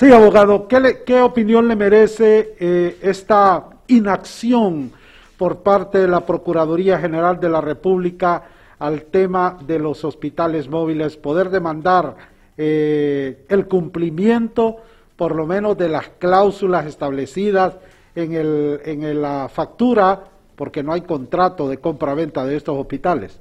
Sí, abogado, ¿qué opinión le merece esta inacción por parte de la Procuraduría General de la República al tema de los hospitales móviles, poder demandar el cumplimiento por lo menos de las cláusulas establecidas en la factura, porque no hay contrato de compra-venta de estos hospitales?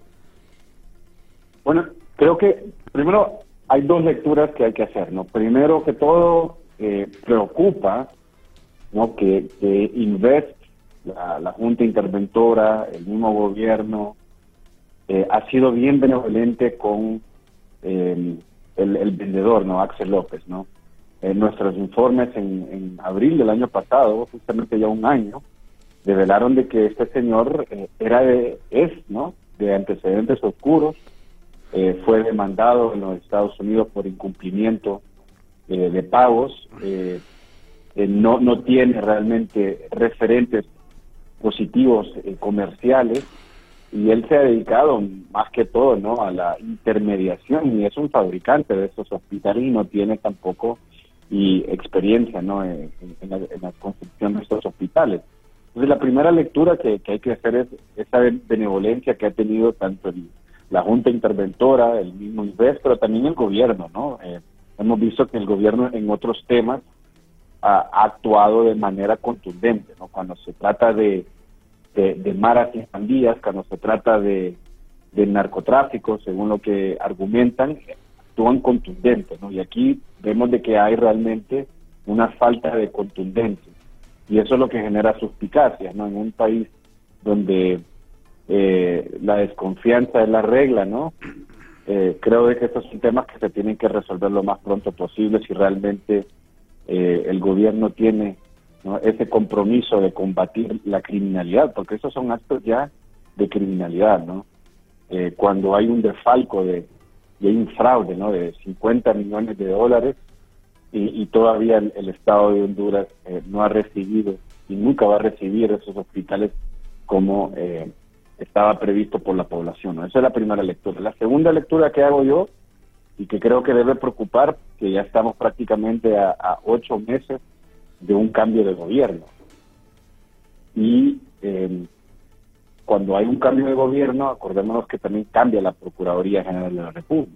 Bueno, creo que primero hay dos lecturas que hay que hacer, ¿no? Primero que todo, preocupa, ¿no?, que Invest, la Junta Interventora, el mismo gobierno, ha sido bien benevolente con el vendedor, ¿no?, Axel López, ¿no? Nuestros informes en abril del año pasado, justamente ya un año, revelaron de que este señor ¿no?, de antecedentes oscuros. Fue demandado en los Estados Unidos por incumplimiento de pagos. No tiene realmente referentes positivos comerciales, y él se ha dedicado más que todo, ¿no?, a la intermediación, y es un fabricante de estos hospitales y no tiene tampoco experiencia, ¿no?, en la construcción de estos hospitales. Entonces, la primera lectura que hay que hacer es esa benevolencia que ha tenido tanto la Junta Interventora, el mismo Invest, pero también el gobierno, ¿no? Hemos visto que el gobierno en otros temas ha actuado de manera contundente, ¿no? Cuando se trata de maras y pandillas, cuando se trata de narcotráfico, según lo que argumentan, actúan contundentes, ¿no? Y aquí vemos de que hay realmente una falta de contundencia, y eso es lo que genera suspicacia, ¿no? En un país donde la desconfianza es la regla, ¿no? Creo de que estos son temas que se tienen que resolver lo más pronto posible si realmente el gobierno tiene, ¿no?, ese compromiso de combatir la criminalidad, porque esos son actos ya de criminalidad, ¿no? Cuando hay un desfalco y hay un fraude, ¿no?, de 50 millones de dólares y todavía el Estado de Honduras no ha recibido y nunca va a recibir esos hospitales como estaba previsto por la población, ¿no? Esa es la primera lectura. La segunda lectura que hago yo, y que creo que debe preocupar, que ya estamos prácticamente a 8 meses de un cambio de gobierno. Y cuando hay un cambio de gobierno, acordémonos que también cambia la Procuraduría General de la República.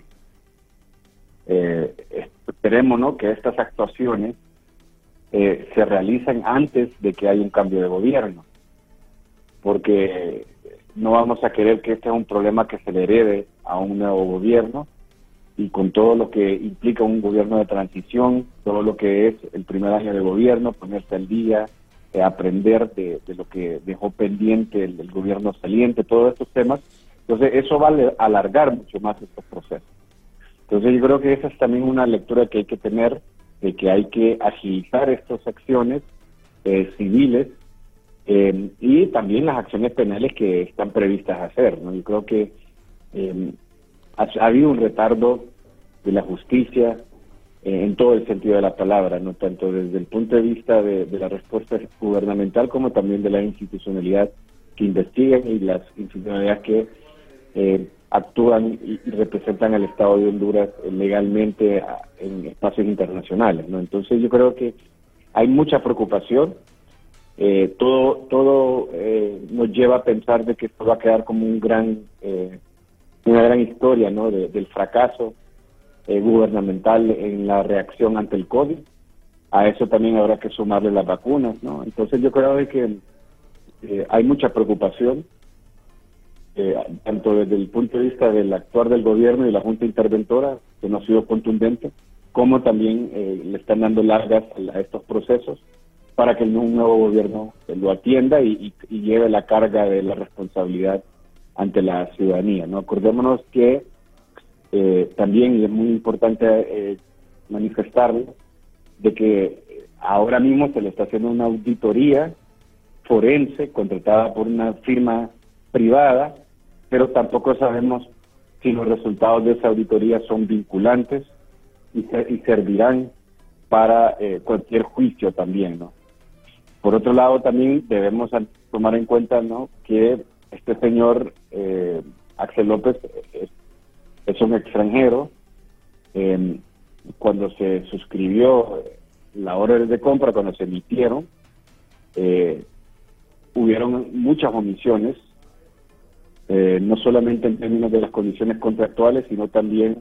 Esperemos, ¿no?, que estas actuaciones se realicen antes de que haya un cambio de gobierno, porque no vamos a querer que este es un problema que se le herede a un nuevo gobierno, y con todo lo que implica un gobierno de transición, todo lo que es el primer año de gobierno, ponerse al día, aprender de lo que dejó pendiente el gobierno saliente, todos estos temas. Entonces eso va a alargar mucho más estos procesos. Entonces yo creo que esa es también una lectura que hay que tener, de que hay que agilizar estas acciones civiles, y también las acciones penales que están previstas hacer, ¿no? Yo creo que ha habido un retardo de la justicia en todo el sentido de la palabra, no tanto desde el punto de vista de la respuesta gubernamental como también de la institucionalidad que investigan y las institucionalidades que actúan y representan al Estado de Honduras legalmente en espacios internacionales, ¿no? Entonces yo creo que hay mucha preocupación. Todo nos lleva a pensar de que esto va a quedar como una gran historia, ¿no?, del fracaso gubernamental en la reacción ante el COVID. A eso también habrá que sumarle las vacunas, ¿no? Entonces yo creo de que hay mucha preocupación, tanto desde el punto de vista del actuar del gobierno y la Junta Interventora, que no ha sido contundente, como también le están dando largas a estos procesos para que un nuevo gobierno lo atienda y lleve la carga de la responsabilidad ante la ciudadanía, ¿no? Acordémonos que también, y es muy importante manifestarlo, de que ahora mismo se le está haciendo una auditoría forense contratada por una firma privada, pero tampoco sabemos si los resultados de esa auditoría son vinculantes y servirán para cualquier juicio también, ¿no? Por otro lado, también debemos tomar en cuenta, ¿no?, que este señor Axel López es un extranjero. Cuando se suscribió la orden de compra, cuando se emitieron, hubieron muchas omisiones, no solamente en términos de las condiciones contractuales, sino también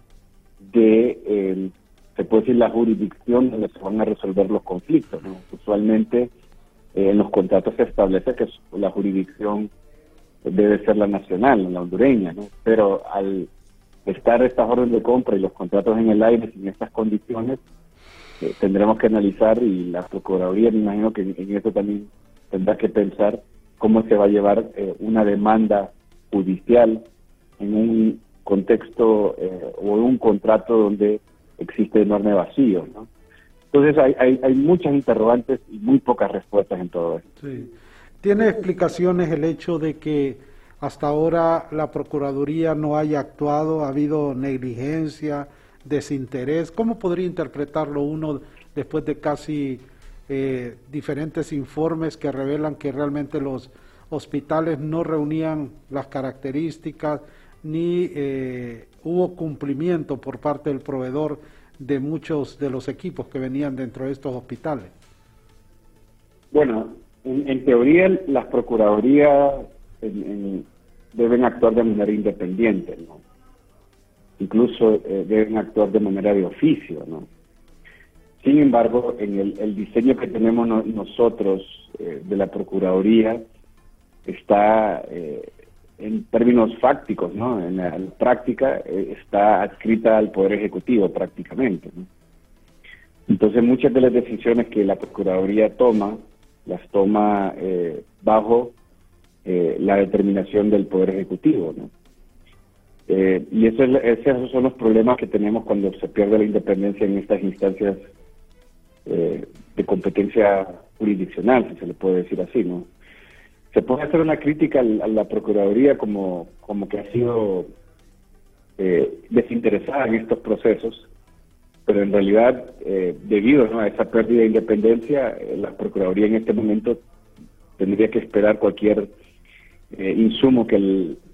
de, se puede decir, la jurisdicción donde se van a resolver los conflictos, ¿no? Usualmente en los contratos se establece que la jurisdicción debe ser la nacional, la hondureña, ¿no? Pero al estar estas órdenes de compra y los contratos en el aire sin estas condiciones, tendremos que analizar, y la Procuraduría, me imagino que en eso también tendrá que pensar cómo se va a llevar una demanda judicial en un contexto o en un contrato donde existe enorme vacío, ¿no? Entonces hay muchas interrogantes y muy pocas respuestas en todo esto. Sí. ¿Tiene explicaciones el hecho de que hasta ahora la Procuraduría no haya actuado? ¿Ha habido negligencia, desinterés? ¿Cómo podría interpretarlo uno después de casi diferentes informes que revelan que realmente los hospitales no reunían las características ni hubo cumplimiento por parte del proveedor de muchos de los equipos que venían dentro de estos hospitales? Bueno, en teoría las procuradurías deben actuar de manera independiente, ¿no? Incluso deben actuar de manera de oficio, ¿no? Sin embargo, en el diseño que tenemos nosotros de la Procuraduría está, en términos fácticos, ¿no? En la práctica está adscrita al Poder Ejecutivo prácticamente, ¿no? Entonces muchas de las decisiones que la Procuraduría toma, las toma bajo la determinación del Poder Ejecutivo, ¿no? Y esos son los problemas que tenemos cuando se pierde la independencia en estas instancias de competencia jurisdiccional, si se le puede decir así, ¿no? Se puede hacer una crítica a la Procuraduría como que ha sido desinteresada en estos procesos, pero en realidad, debido, ¿no?, a esa pérdida de independencia, la Procuraduría en este momento tendría que esperar cualquier insumo que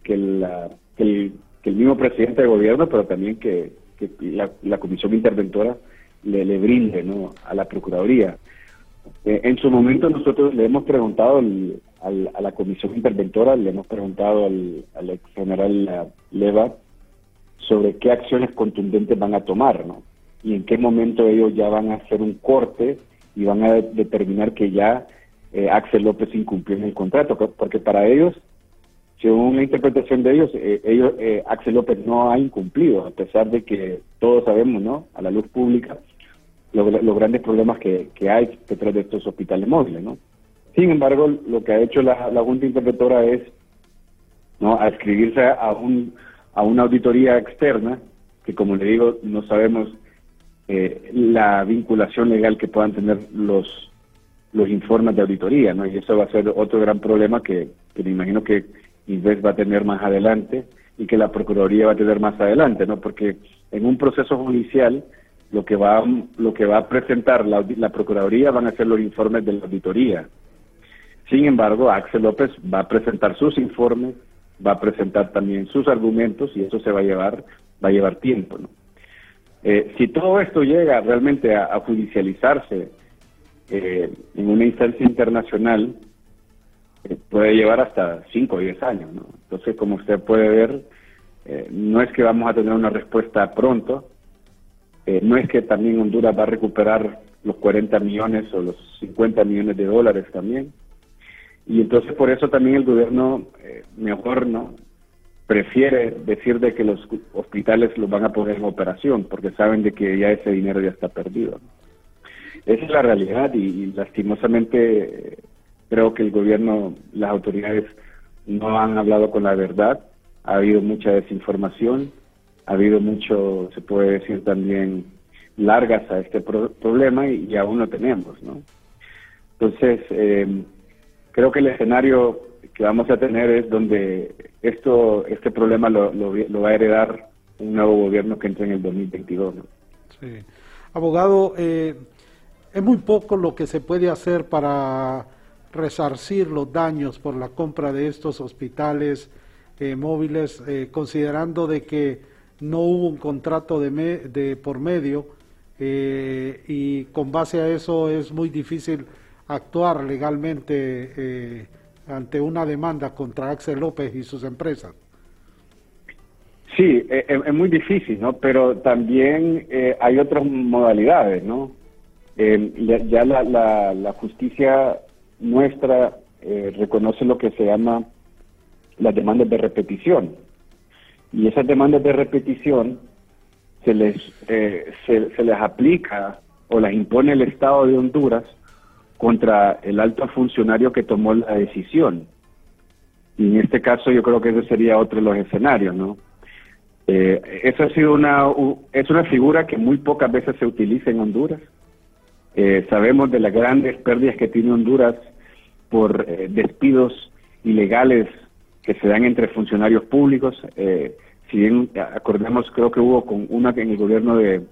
el mismo presidente de gobierno, pero también que la comisión interventora le brinde, ¿no?, a la Procuraduría. En su momento nosotros le hemos preguntado a la comisión interventora, le hemos preguntado al ex general Leva sobre qué acciones contundentes van a tomar, ¿no? Y en qué momento ellos ya van a hacer un corte y van a determinar que ya Axel López incumplió en el contrato, porque para ellos, según la interpretación de ellos, Axel López no ha incumplido, a pesar de que todos sabemos, ¿no?, a la luz pública, los grandes problemas que hay detrás de estos hospitales móviles, ¿no? Sin embargo, lo que ha hecho la Junta Interventora es, ¿no?, adscribirse a una auditoría externa, que, como le digo, no sabemos la vinculación legal que puedan tener los informes de auditoría, ¿no? Y eso va a ser otro gran problema que me imagino que Inves va a tener más adelante y que la Procuraduría va a tener más adelante, ¿no? Porque en un proceso judicial lo que va a presentar la Procuraduría van a ser los informes de la auditoría. Sin embargo, Axel López va a presentar sus informes, va a presentar también sus argumentos, y eso se va a llevar tiempo, ¿no? Si todo esto llega realmente a judicializarse en una instancia internacional, puede llevar hasta 5 o 10 años, ¿no? Entonces, como usted puede ver, no es que vamos a tener una respuesta pronto, no es que también Honduras va a recuperar los 40 millones o los 50 millones de dólares también. Y entonces por eso también el gobierno mejor, ¿no?, prefiere decir de que los hospitales los van a poner en operación, porque saben de que ya ese dinero ya está perdido, ¿no? Esa es la realidad, y lastimosamente creo que el gobierno, las autoridades no han hablado con la verdad. Ha habido mucha desinformación, ha habido mucho, se puede decir también, largas a este problema, y aún lo tenemos, ¿no? Entonces, creo que el escenario que vamos a tener es donde este problema lo va a heredar un nuevo gobierno que entre en el 2022, ¿no? Sí. Abogado, es muy poco lo que se puede hacer para resarcir los daños por la compra de estos hospitales móviles, considerando de que no hubo un contrato de por medio, y con base a eso es muy difícil actuar legalmente ante una demanda contra Axel López y sus empresas. Sí, es muy difícil, ¿no? Pero también hay otras modalidades, ¿no? Ya la justicia nuestra reconoce lo que se llama las demandas de repetición. Y esas demandas de repetición se les aplica o las impone el Estado de Honduras contra el alto funcionario que tomó la decisión. Y en este caso yo creo que ese sería otro de los escenarios, ¿no? Eso ha sido es una figura que muy pocas veces se utiliza en Honduras. Sabemos de las grandes pérdidas que tiene Honduras por despidos ilegales que se dan entre funcionarios públicos. Si bien acordemos, creo que hubo con una en el gobierno de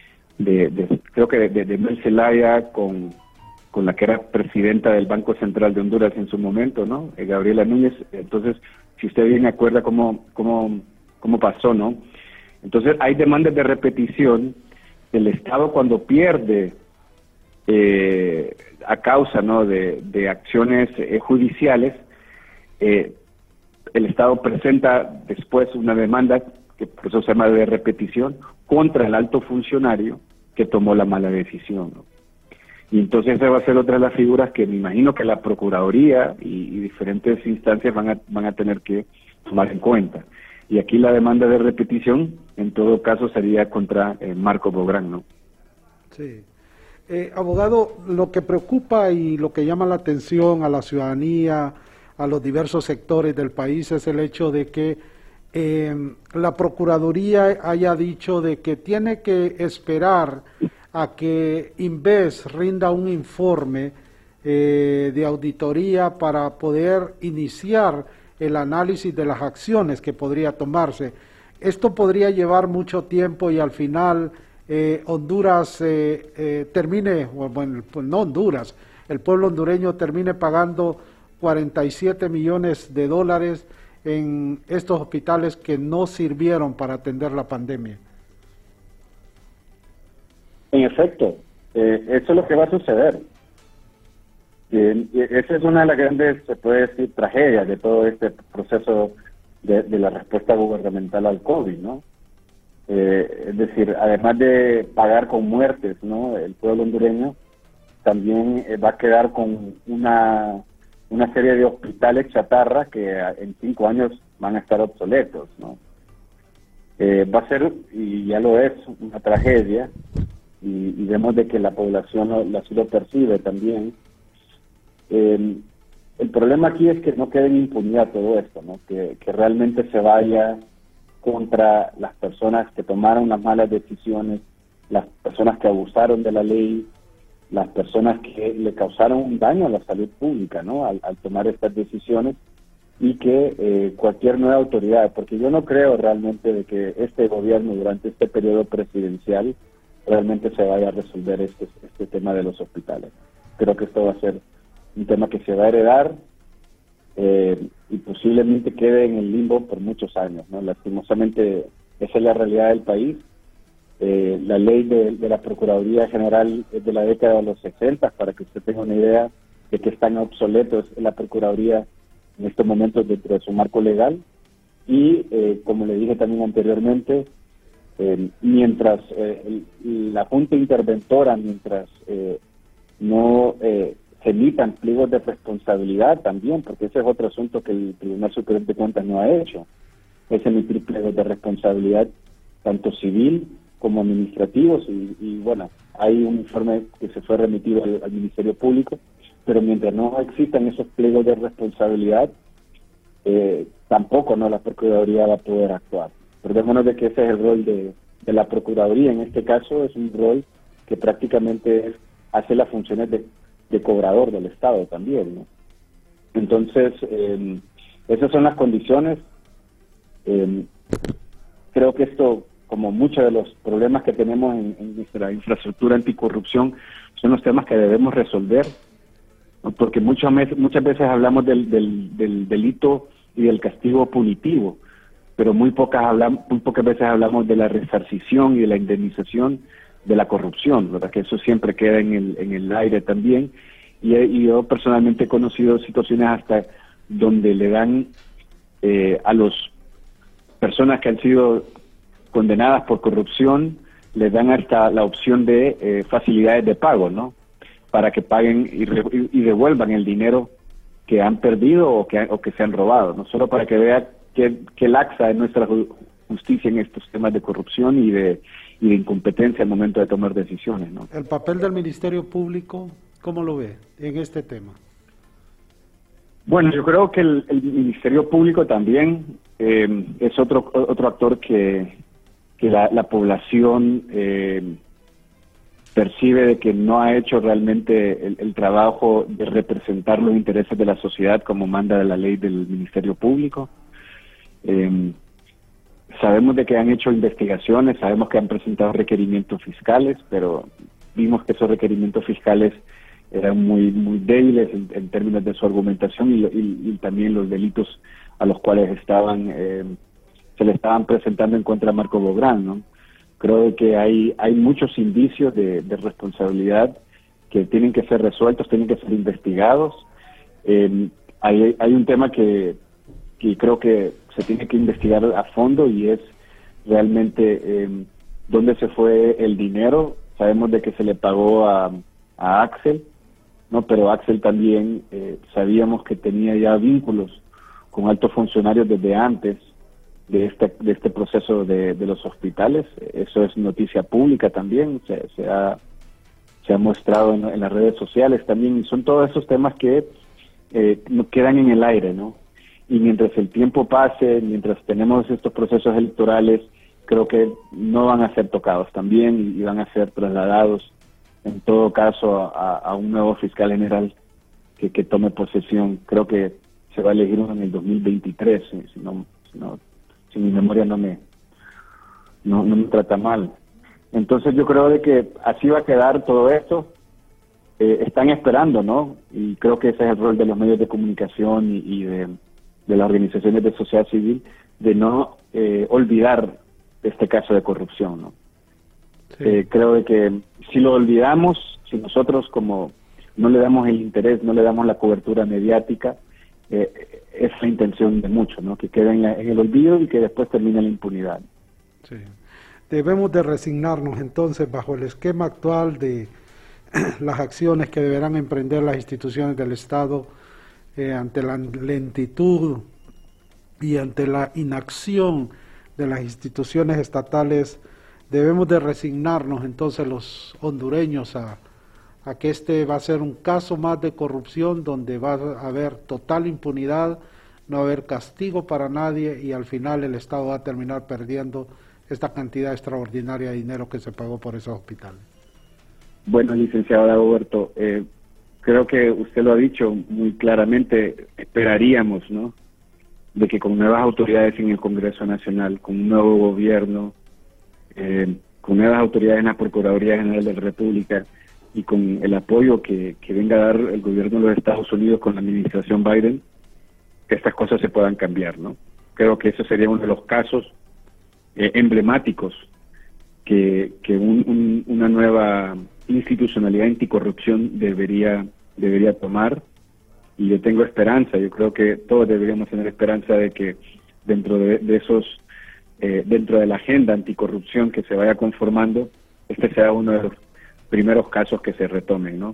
Mel Zelaya, con la que era presidenta del Banco Central de Honduras en su momento, ¿no? Gabriela Núñez. Entonces, si usted bien acuerda cómo pasó, ¿no? Entonces, hay demandas de repetición del Estado cuando pierde a causa, ¿no?, de acciones judiciales. El Estado presenta después una demanda, que por eso se llama de repetición, contra el alto funcionario que tomó la mala decisión, ¿no? Y entonces esa va a ser otra de las figuras que me imagino que la Procuraduría y diferentes instancias van a tener que tomar en cuenta. Y aquí la demanda de repetición, en todo caso, sería contra Marco Bográn, ¿no? Sí. Abogado, lo que preocupa y lo que llama la atención a la ciudadanía, a los diversos sectores del país, es el hecho de que la Procuraduría haya dicho de que tiene que esperar a que Inves rinda un informe de auditoría para poder iniciar el análisis de las acciones que podría tomarse. Esto podría llevar mucho tiempo y al final Honduras termine, bueno, pues no Honduras, el pueblo hondureño termine pagando 47 millones de dólares en estos hospitales que no sirvieron para atender la pandemia. En efecto, eso es lo que va a suceder. Esa es una de las grandes, se puede decir, tragedias de todo este proceso de la respuesta gubernamental al COVID, ¿no? Es decir, además de pagar con muertes, ¿no?, el pueblo hondureño también va a quedar con una serie de hospitales chatarra que en 5 años van a estar obsoletos, ¿no? Va a ser, y ya lo es, una tragedia, y vemos de que la población así lo percibe también. El problema aquí es que no quede en impunidad todo esto, ¿no? Que realmente se vaya contra las personas que tomaron las malas decisiones, las personas que abusaron de la ley, las personas que le causaron un daño a la salud pública, ¿no?, al tomar estas decisiones, y que cualquier nueva autoridad, porque yo no creo realmente de que este gobierno durante este periodo presidencial realmente se vaya a resolver este tema de los hospitales. Creo que esto va a ser un tema que se va a heredar y posiblemente quede en el limbo por muchos años, ¿no? Lastimosamente, esa es la realidad del país. La ley de la Procuraduría General es de la década de los 60, para que usted tenga una idea de que están obsoletos la Procuraduría en estos momentos dentro de su marco legal. Y como le dije también anteriormente, mientras la Junta Interventora, mientras no se emitan pliegos de responsabilidad también, porque ese es otro asunto que el Tribunal Superior de Cuentas no ha hecho, es emitir pliegos de responsabilidad tanto civil como administrativos, y bueno, hay un informe que se fue remitido al Ministerio Público, pero mientras no existan esos pliegos de responsabilidad, tampoco, ¿no?, la Procuraduría va a poder actuar. Recordémonos de que ese es el rol de la Procuraduría. En este caso es un rol que prácticamente hace las funciones de cobrador del Estado también, ¿no? Entonces, esas son las condiciones. Creo que esto, como muchos de los problemas que tenemos en nuestra infraestructura anticorrupción, son los temas que debemos resolver, ¿no? Porque muchas veces hablamos del delito y del castigo punitivo, pero muy pocas veces hablamos de la resarcición y de la indemnización de la corrupción, ¿verdad? Que eso siempre queda en el aire también. Y yo personalmente he conocido situaciones hasta donde le dan a las personas que han sido condenadas por corrupción, les dan hasta la opción de facilidades de pago, ¿no? Para que paguen y devuelvan el dinero que han perdido o que se han robado, ¿no? Solo para que vea qué laxa es nuestra justicia en estos temas de corrupción y de incompetencia al momento de tomar decisiones, ¿no? El papel del Ministerio Público, ¿cómo lo ve en este tema? Bueno, yo creo que el Ministerio Público también es otro actor que la población percibe de que no ha hecho realmente el trabajo de representar los intereses de la sociedad como manda la ley del Ministerio Público. Sabemos de que han hecho investigaciones, sabemos que han presentado requerimientos fiscales, pero vimos que esos requerimientos fiscales eran muy débiles en términos de su argumentación y también los delitos a los cuales se le estaban presentando en contra de Marco Bográn, ¿no? Creo que hay muchos indicios de responsabilidad que tienen que ser resueltos, tienen que ser investigados. Hay un tema que creo que se tiene que investigar a fondo y es realmente dónde se fue el dinero. Sabemos de que se le pagó a Axel, ¿no? Pero Axel también sabíamos que tenía ya vínculos con altos funcionarios desde antes de este proceso de los hospitales. Eso es noticia pública también, se ha mostrado en las redes sociales también, y son todos esos temas que quedan en el aire, ¿no? Y mientras el tiempo pase, mientras tenemos estos procesos electorales, creo que no van a ser tocados también y van a ser trasladados en todo caso a un nuevo fiscal general que tome posesión. Creo que se va a elegir uno en el 2023, si mi memoria no me trata mal. Entonces yo creo de que así va a quedar todo esto. Están esperando, ¿no? Y creo que ese es el rol de los medios de comunicación y de las organizaciones de sociedad civil, de no olvidar este caso de corrupción, ¿no? Sí. Creo de que si lo olvidamos, si nosotros como no le damos el interés, no le damos la cobertura mediática, es la intención de muchos, ¿no? Que quede en el olvido y que después termine la impunidad. Sí. Debemos de resignarnos entonces bajo el esquema actual de las acciones que deberán emprender las instituciones del Estado ante la lentitud y ante la inacción de las instituciones estatales. Debemos de resignarnos entonces los hondureños a que este va a ser un caso más de corrupción donde va a haber total impunidad, no va a haber castigo para nadie y al final el Estado va a terminar perdiendo esta cantidad extraordinaria de dinero que se pagó por esos hospitales. Bueno, licenciado Dagoberto, creo que usted lo ha dicho muy claramente. Esperaríamos, ¿no?, de que con nuevas autoridades en el Congreso Nacional, con un nuevo gobierno, con nuevas autoridades en la Procuraduría General de la República y con el apoyo que venga a dar el gobierno de los Estados Unidos con la administración Biden, que estas cosas se puedan cambiar, ¿no? Creo que ese sería uno de los casos emblemáticos que una nueva institucionalidad anticorrupción debería tomar, y yo tengo esperanza. Yo creo que todos deberíamos tener esperanza de que dentro de la agenda anticorrupción que se vaya conformando, este sea uno de los primeros casos que se retomen, ¿no?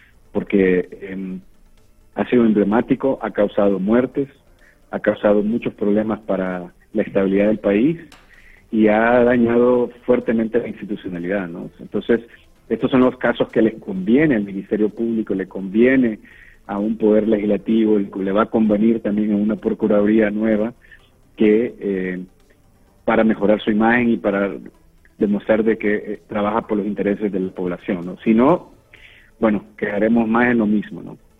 Porque ha sido emblemático, ha causado muertes, ha causado muchos problemas para la estabilidad del país y ha dañado fuertemente la institucionalidad, ¿no? Entonces, estos son los casos que les conviene al Ministerio Público, le conviene a un poder legislativo, le va a convenir también a una Procuraduría nueva que para mejorar su imagen y para demostrar de que trabaja por los intereses de la población, ¿no? Si no, bueno, quedaremos más en lo mismo, ¿no?